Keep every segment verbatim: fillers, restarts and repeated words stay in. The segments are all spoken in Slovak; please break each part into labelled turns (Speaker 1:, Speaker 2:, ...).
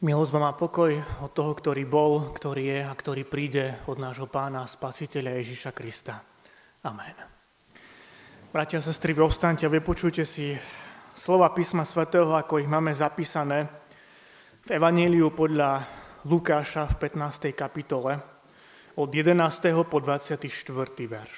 Speaker 1: Milosť vám a pokoj od toho, ktorý bol, ktorý je a ktorý príde od nášho Pána a Spasiteľa Ježiša Krista. Amen. Bratia a sestry, povstaňte a vypočujte si slova písma svätého, ako ich máme zapísané v Evanjeliu podľa Lukáša v pätnástej kapitole od jedenásteho po dvadsiaty štvrtý verš.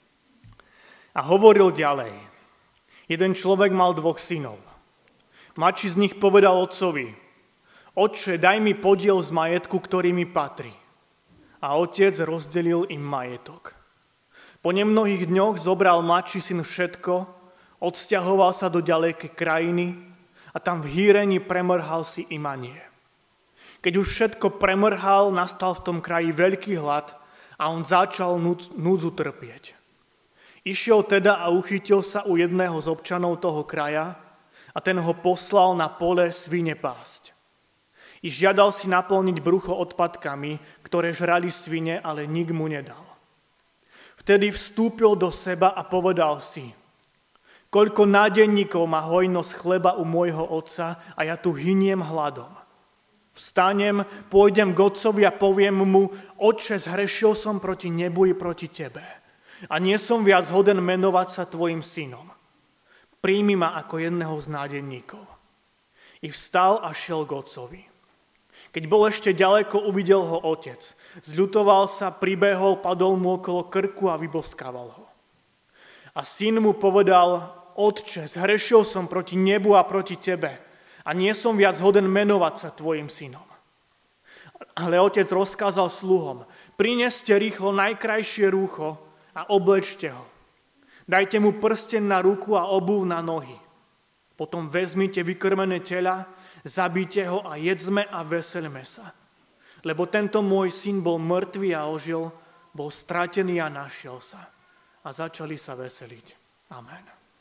Speaker 1: A hovoril ďalej. Jeden človek mal dvoch synov. Mladší z nich povedal otcovi: Otče, daj mi podiel z majetku, ktorý mi patrí. A otec rozdelil im majetok. Po nemnohých dňoch zobral mladší syn všetko, odsťahoval sa do ďalekej krajiny a tam v hýrení premrhal si imanie. Keď už všetko premrhal, nastal v tom kraji veľký hlad a on začal núdzu trpieť. Išiel teda a uchytil sa u jedného z občanov toho kraja a ten ho poslal na pole svine pásť. I žiadal si naplniť brucho odpadkami, ktoré žrali svine, ale nik mu nedal. Vtedy vstúpil do seba a povedal si: Koľko nádenníkov má hojnosť chleba u môjho otca a ja tu hyniem hladom. Vstanem, pôjdem k otcovi a poviem mu: Otče, zhrešil som proti nebu i proti tebe. A nie som viac hoden menovať sa tvojim synom. Príjmi ma ako jedného z nádenníkov. I vstal a šiel k otcovi. Keď bol ešte ďaleko, uvidel ho otec. Zľutoval sa, pribehol, padol mu okolo krku a vyboskával ho. A syn mu povedal: Otče, zhrešil som proti nebu a proti tebe a nie som viac hoden menovať sa tvojim synom. Ale otec rozkázal sluhom: Prineste rýchlo najkrajšie rúcho a oblečte ho. Dajte mu prsten na ruku a obuv na nohy. Potom vezmite vykrmené tela, zabíte ho a jedzme a veselme sa. Lebo tento môj syn bol mŕtvý a ožil, bol stratený a našiel sa. A začali sa veseliť. Amen.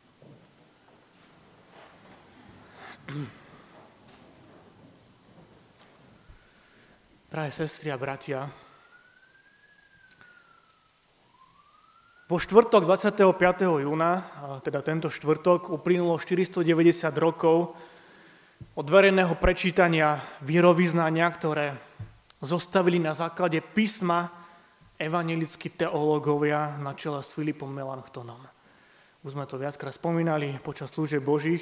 Speaker 1: Drahé sestry a bratia, vo štvrtok dvadsiateho piateho júna, teda tento štvrtok, uplynulo štyristodeväťdesiat rokov od verejného prečítania vierovyznania, ktoré zostavili na základe písma evanjelickí teológovia na čele s Filipom Melanchtonom. Už sme to viackrát spomínali počas služieb Božích.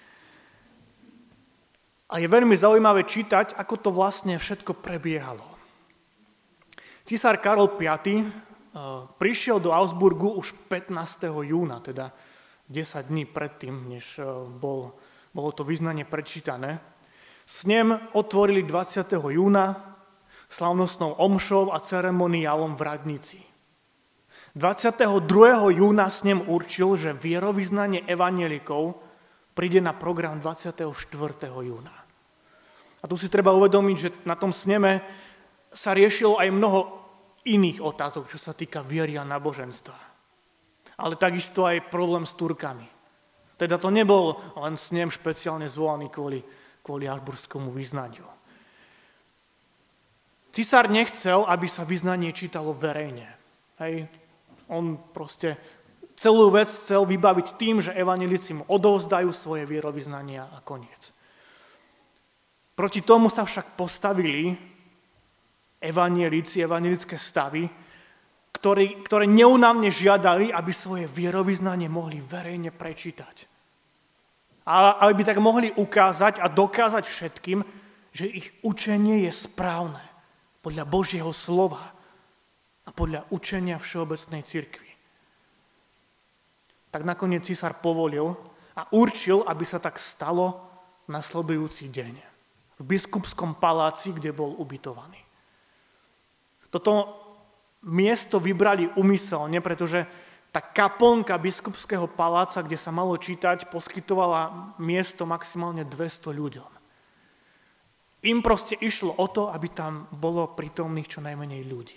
Speaker 1: A je veľmi zaujímavé čítať, ako to vlastne všetko prebiehalo. Císar Karol piaty prišiel do Augsburgu už pätnásteho júna, teda desať dní predtým, než bol Bolo to vyznanie prečítané. Snem otvorili dvadsiateho júna slávnostnou omšou a ceremoniálom v radnici. dvadsiateho druhého júna snem určil, že vierovyznanie evanjelikov príde na program dvadsiateho štvrtého júna. A tu si treba uvedomiť, že na tom sneme sa riešilo aj mnoho iných otázok, čo sa týka viery a náboženstva. Ale takisto aj problém s Turkami. Teda to nebol len snem špeciálne zvolaný kvôli, kvôli augsburskému vyznaniu. Cisár nechcel, aby sa vyznanie čítalo verejne. Hej. On proste celú vec chcel vybaviť tým, že evanjelici mu odovzdajú svoje vierovyznania a koniec. Proti tomu sa však postavili evanjelici, evanjelické stavy, Ktorí, ktoré neúnavne žiadali, aby svoje vierovyznanie mohli verejne prečítať. A aby tak mohli ukázať a dokázať všetkým, že ich učenie je správne podľa Božieho slova a podľa učenia Všeobecnej cirkvi. Tak nakoniec císar povolil a určil, aby sa tak stalo nasledujúci deň v biskupskom paláci, kde bol ubytovaný. Toto miesto vybrali úmyselne, pretože tá kaplnka biskupského paláca, kde sa malo čítať, poskytovala miesto maximálne dvesto ľuďom. Im proste išlo o to, aby tam bolo prítomných čo najmenej ľudí.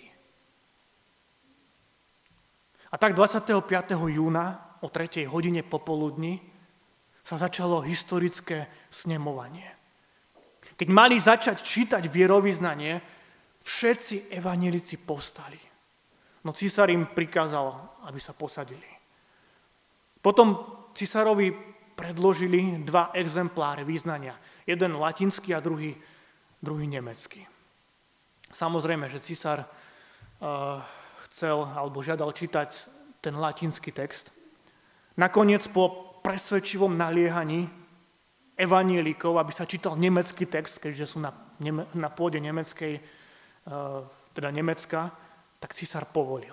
Speaker 1: A tak dvadsiateho piateho júna o tretej hodine popoludní sa začalo historické snemovanie. Keď mali začať čítať vierovyznanie, všetci evanjelici povstali. No císar im prikázal, aby sa posadili. Potom císarovi predložili dva exempláre vyznania. Jeden latinský a druhý druhý nemecký. Samozrejme, že císar uh, chcel alebo žiadal čítať ten latinský text. Nakoniec po presvedčivom naliehaní evanielikov, aby sa čítal nemecký text, keďže sú na, na pôde nemeckej, teda Nemecka, tak císar povolil.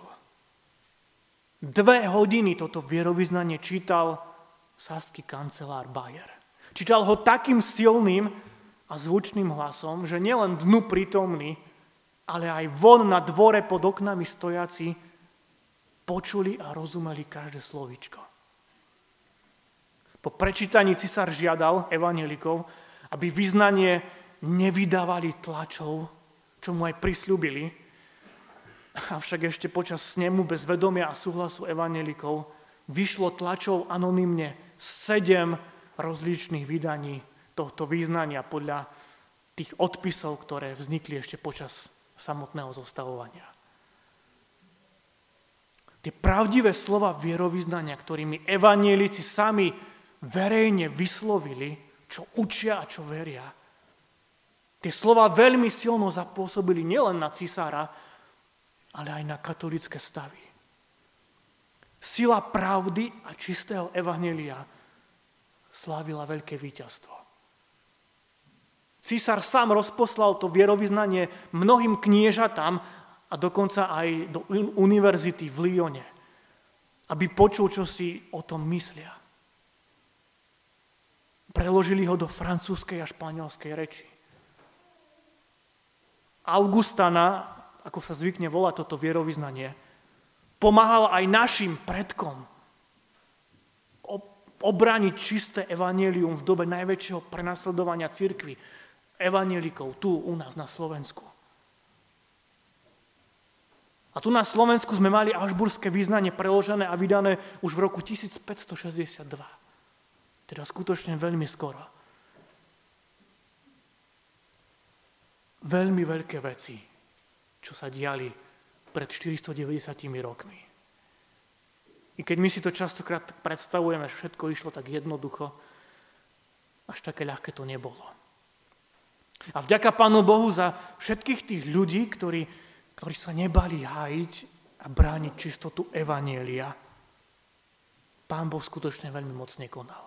Speaker 1: Dve hodiny toto vierovyznanie čítal saský kancelár Bayer. Čítal ho takým silným a zvučným hlasom, že nielen dnu prítomný, ale aj von na dvore pod oknami stojaci počuli a rozumeli každé slovíčko. Po prečítaní císar žiadal evanjelikov, aby vyznanie nevydávali tlačov, čo mu aj prisľúbili. Avšak ešte počas snemu bez vedomia a súhlasu evanjelikov vyšlo tlačov anonymne sedem rozličných vydaní tohto vyznania podľa tých odpisov, ktoré vznikli ešte počas samotného zostavovania. Tie pravdivé slova vierovyznania, ktorými evanjelici sami verejne vyslovili, čo učia a čo veria. Tie slova veľmi silno zapôsobili nielen na cisára, ale aj na katolícke stavy. Sila pravdy a čistého evanjelia slávila veľké víťazstvo. Císar sám rozposlal to vierovyznanie mnohým kniežatám a dokonca aj do univerzity v Lyone, aby počul, čo si o tom myslia. Preložili ho do francúzskej a španielskej reči. Augustana, ako sa zvykne volať toto vierovyznanie, pomáhal aj našim predkom obrániť čisté evanjelium v dobe najväčšieho prenasledovania cirkvi, evanjelikov tu u nás na Slovensku. A tu na Slovensku sme mali alžburské vyznanie preložené a vydané už v roku tisícpäťstošesťdesiatdva. Teda skutočne veľmi skoro. Veľmi veľké veci, čo sa diali pred štyristodeväťdesiatimi rokmi. I keď my si to častokrát predstavujeme, že všetko išlo tak jednoducho, až také ľahké to nebolo. A vďaka Pánu Bohu za všetkých tých ľudí, ktorí, ktorí sa nebali hájiť a brániť čistotu evanjelia, Pán Boh skutočne veľmi mocne konal.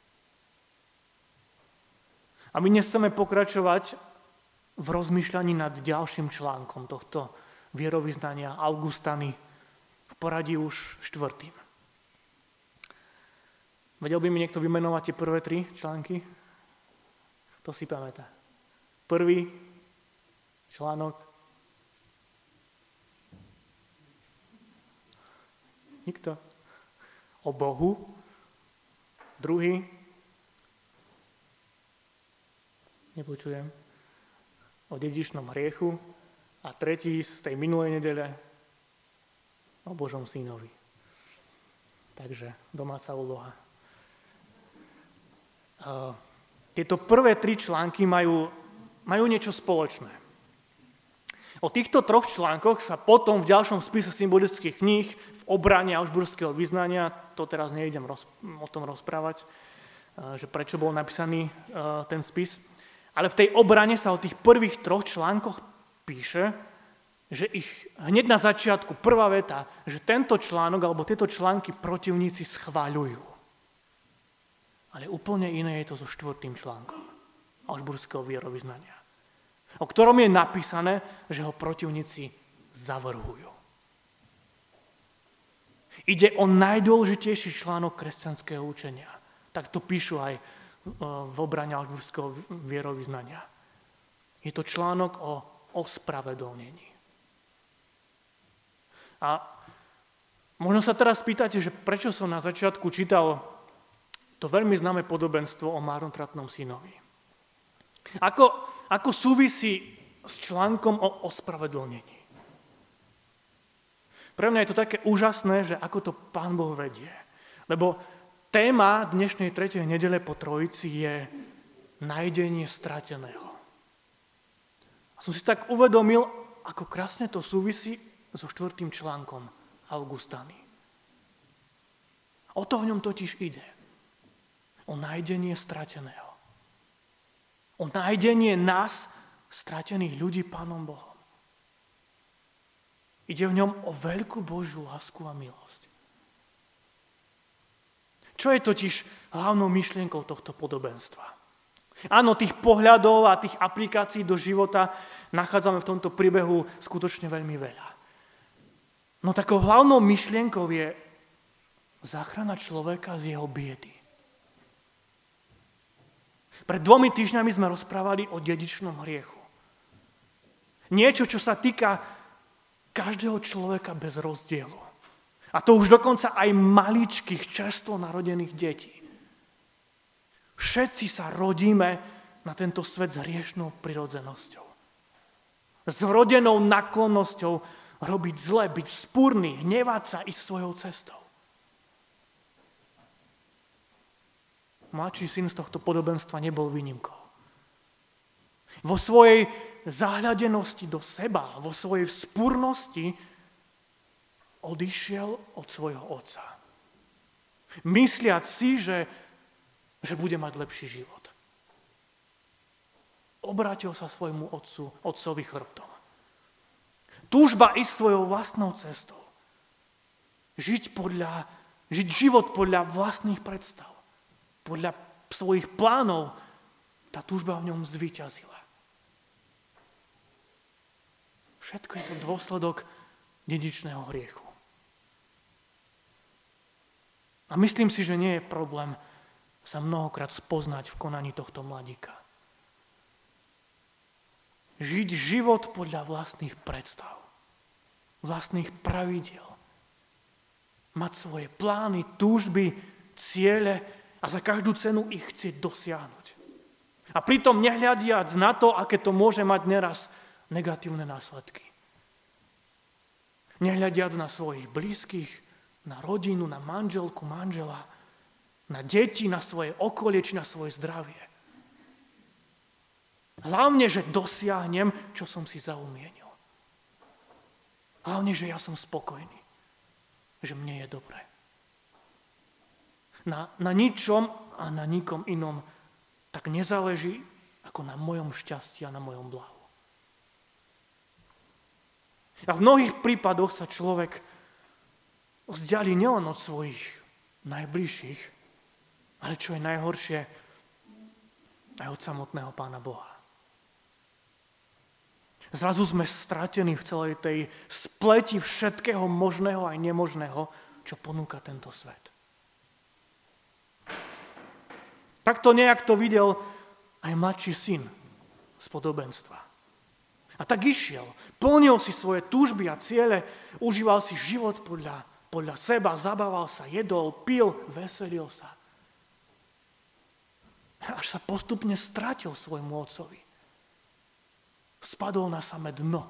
Speaker 1: A my dnes chceme pokračovať v rozmýšľaní nad ďalším článkom tohto vierovyznania Augustany, v poradí už štvrtým. Vedel by mi niekto vymenovať tie prvé tri články? To si pamätá. Prvý článok. Nikto. O Bohu. Druhý. Nepočujem. O dedičnom hriechu. A tretí z tej minulej nedele o Božom synovi. Takže domáca úloha. Uh, tieto prvé tri články majú, majú niečo spoločné. O týchto troch článkoch sa potom v ďalšom spise symbolických kníh v obrane augsburského vyznania, to teraz nejdem roz, o tom rozprávať, uh, že prečo bol napísaný uh, ten spis, ale v tej obrane sa o tých prvých troch článkoch píše, že ich hneď na začiatku, prvá veta, že tento článok alebo tieto články protivníci schváľujú. Ale úplne iné je to so štvrtým článkom augsburského vierovyznania, o ktorom je napísané, že ho protivníci zavrhujú. Ide o najdôležitejší článok kresťanského učenia. Tak to píšu aj v obrane augsburského vierovyznania. Je to článok o ospravedlnení. A možno sa teraz pýtate, že prečo som na začiatku čítal to veľmi známe podobenstvo o márnotratnom synovi. Ako, ako súvisí s článkom o ospravedlnení? Pre mňa je to také úžasné, že ako to Pán Boh vedie. Lebo téma dnešnej tretej nedele po Trojici je nájdenie strateného. A som si tak uvedomil, ako krásne to súvisí so štvrtým článkom Augustany. O to v ňom totiž ide. O nájdenie strateného. O nájdenie nás stratených ľudí Pánom Bohom. Ide v ňom o veľkú Božiu lásku a milosť. Čo je totiž hlavnou myšlienkou tohto podobenstva? Áno, tých pohľadov a tých aplikácií do života nachádzame v tomto príbehu skutočne veľmi veľa. No takou hlavnou myšlienkou je záchrana človeka z jeho biedy. Pred dvomi týždňami sme rozprávali o dedičnom hriechu. Niečo, čo sa týka každého človeka bez rozdielu. A to už dokonca aj maličkých, čerstvo narodených detí. Všetci sa rodíme na tento svet s hriešnou prirodzenosťou. S vrodenou náklonnosťou robiť zle, byť vzpúrny, hnevať sa ísť svojou cestou. Mladší syn z tohto podobenstva nebol výnimkou. Vo svojej zahľadenosti do seba, vo svojej vzpúrnosti odišiel od svojho otca. Mysliac si, že, že bude mať lepší život. Obrátil sa svojmu otcu, otcovi chrbtom. Túžba ísť svojou vlastnou cestou. Žiť, podľa, žiť život podľa vlastných predstav. Podľa svojich plánov. Tá túžba v ňom zvíťazila. Všetko je to dôsledok dedičného hriechu. A myslím si, že nie je problém sa mnohokrát spoznať v konaní tohto mladíka. Žiť život podľa vlastných predstav, vlastných pravidiel. Mať svoje plány, túžby, ciele a za každú cenu ich chcieť dosiahnuť. A pritom nehľadiac na to, aké to môže mať neraz negatívne následky. Nehľadiac na svojich blízkych, na rodinu, na manželku, manžela, na deti, na svoje okolie či na svoje zdravie. Hlavne, že dosiahnem, čo som si zaumienil. Hlavne, že ja som spokojný. Že mne je dobre. Na, na ničom a na nikom inom tak nezáleží ako na mojom šťastí a na mojom blahu. A v mnohých prípadoch sa človek vzdiali nielen od svojich najbližších, ale čo je najhoršie, aj od samotného Pána Boha. Zrazu sme stratení v celej tej spleti všetkého možného aj nemožného, čo ponúka tento svet. Takto nejak to videl aj mladší syn z podobenstva. A tak išiel, plnil si svoje túžby a ciele, užíval si život podľa, podľa seba, zabával sa, jedol, pil, veselil sa. Až sa postupne stratil svojmu otcovi. Spadol na samé dno.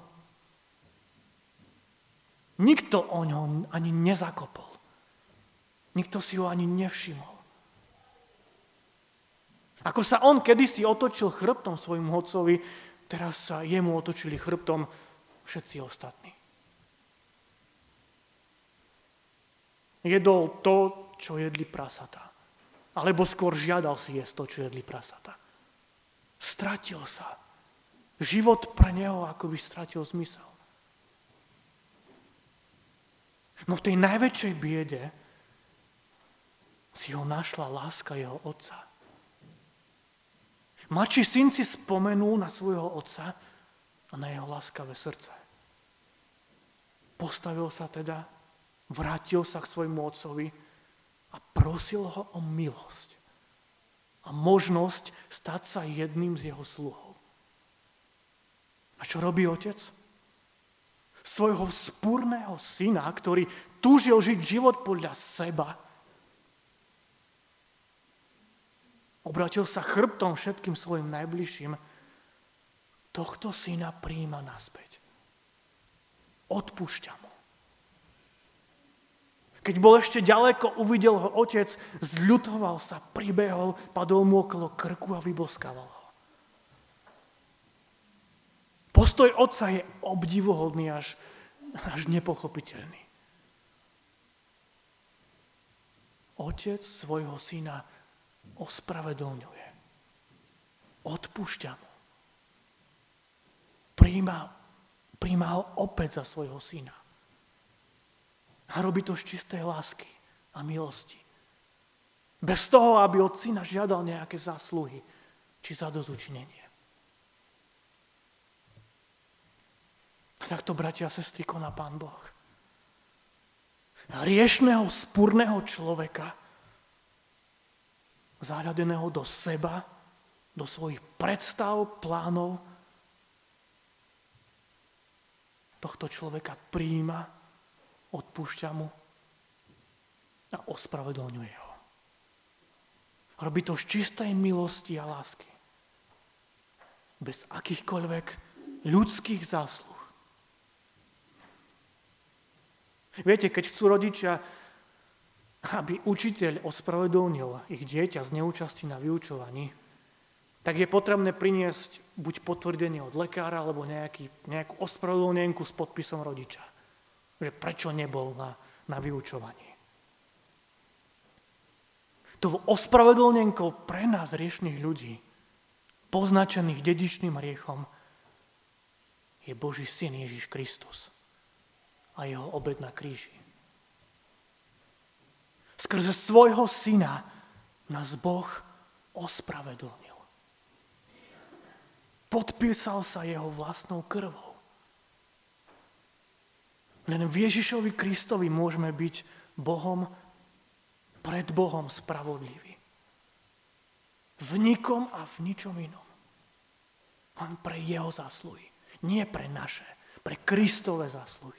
Speaker 1: Nikto o ňom ani nezakopol. Nikto si ho ani nevšimol. Ako sa on kedysi otočil chrbtom svojmu otcovi, teraz sa jemu otočili chrbtom všetci ostatní. Jedol to, čo jedli prasatá. Alebo skôr žiadal si jesť to, čo jedli prasatá. Stratil sa. Život pre neho akoby stratil zmysel. No v tej najväčšej biede si ho našla láska jeho otca. Mladší syn si spomenul na svojho otca a na jeho láskavé srdce. Postavil sa teda, vrátil sa k svojmu otcovi a prosil ho o milosť a možnosť stať sa jedným z jeho sluhov. A čo robí otec? Svojho vzpúrneho syna, ktorý túžil žiť život podľa seba, obrátil sa chrbtom všetkým svojim najbližším, tohto syna prijíma naspäť. Odpúšťa mu. Keď bol ešte ďaleko, uvidel ho otec, zľutoval sa, pribehol, padol mu okolo krku a vyboskával ho. Postoj otca je obdivuhodný až, až nepochopiteľný. Otec svojho syna ospravedlňuje. Odpúšťa mu. prijíma, prijíma ho opäť za svojho syna. A robí to z čistej lásky a milosti. Bez toho, aby od syna žiadal nejaké zásluhy či zadozučinenie. A takto, bratia a sestry, koná Pán Boh. Hriešného, spúrneho človeka, zahľadeného do seba, do svojich predstav, plánov, tohto človeka prijíma, odpúšťa mu a ospravedlňuje ho. Robí to z čistej milosti a lásky. Bez akýchkoľvek ľudských zásluh. Viete, keď chcú rodičia, aby učiteľ ospravedlnil ich dieťa z neúčasti na vyučovaní, tak je potrebné priniesť buď potvrdenie od lekára, alebo nejaký, nejakú ospravedlnenku s podpisom rodiča. Že prečo nebol na, na vyučovaní. To ospravedlnenkou pre nás hriešnych ľudí, poznačených dedičným hriechom, je Boží syn Ježiš Kristus a jeho obed na kríži. Skrze svojho syna nás Boh ospravedlnil. Podpísal sa jeho vlastnou krvou. Len v Ježišovi Kristovi môžeme byť Bohom, pred Bohom spravodliví. V nikom a v ničom inom. Len pre jeho zásluhy. Nie pre naše, pre Kristove zásluhy.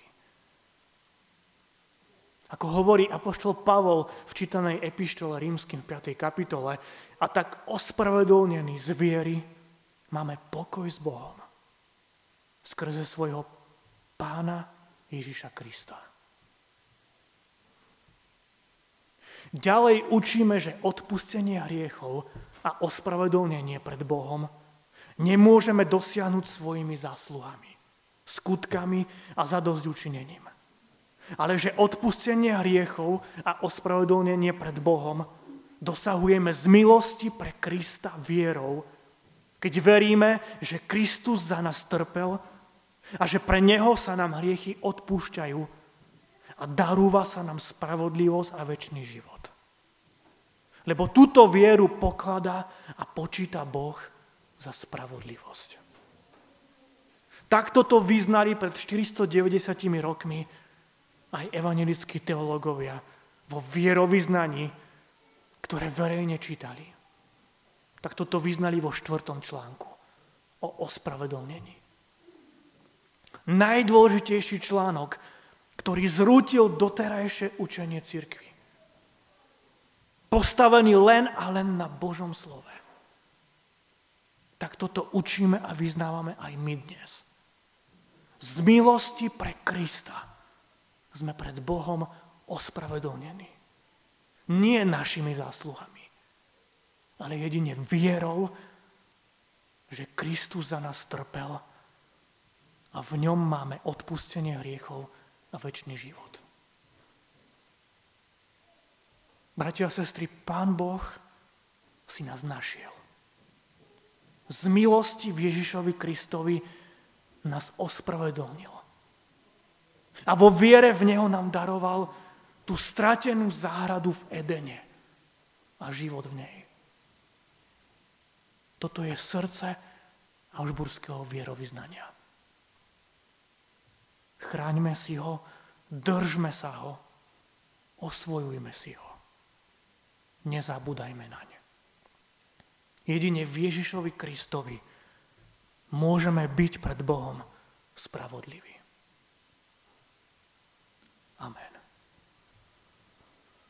Speaker 1: Ako hovorí apoštol Pavol v čítanej epištole Rímskym v piatej kapitole, a tak ospravedlnení z viery máme pokoj s Bohom skrze svojho Pána Ježiša Krista. Ďalej učíme, že odpustenie hriechov a ospravedlnenie pred Bohom nemôžeme dosiahnuť svojimi zásluhami, skutkami a zadosťučinením. Ale že odpustenie hriechov a ospravedlnenie pred Bohom dosahujeme z milosti pre Krista vierou, keď veríme, že Kristus za nás trpel a že pre Neho sa nám hriechy odpúšťajú a darúva sa nám spravodlivosť a večný život. Lebo túto vieru pokladá a počíta Boh za spravodlivosť. Takto to vyznali pred štyristodeväťdesiatimi rokmi aj evanjelickí teológovia vo vierovyznaní, ktoré verejne čítali. Tak toto vyznali vo štvrtom článku o ospravedlnení. Najdôležitejší článok, ktorý zrútil doterajšie učenie cirkvi. Postavený len a len na Božom slove. Tak toto učíme a vyznávame aj my dnes. Z milosti pre Krista sme pred Bohom ospravedlnení. Nie našimi zásluhami, ale jedine vierou, že Kristus za nás trpel a v ňom máme odpustenie hriechov a večný život. Bratia a sestry, Pán Boh si nás našiel. Z milosti v Ježišovi Kristovi nás ospravedlnil. A vo viere v Neho nám daroval tú stratenú záhradu v Edene a život v nej. Toto je srdce augsburského vierovyznania. Chráňme si ho, držme sa ho, osvojujme si ho. Nezabúdajme naň. Jedine v Ježišovi Kristovi môžeme byť pred Bohom spravodliví. Amen.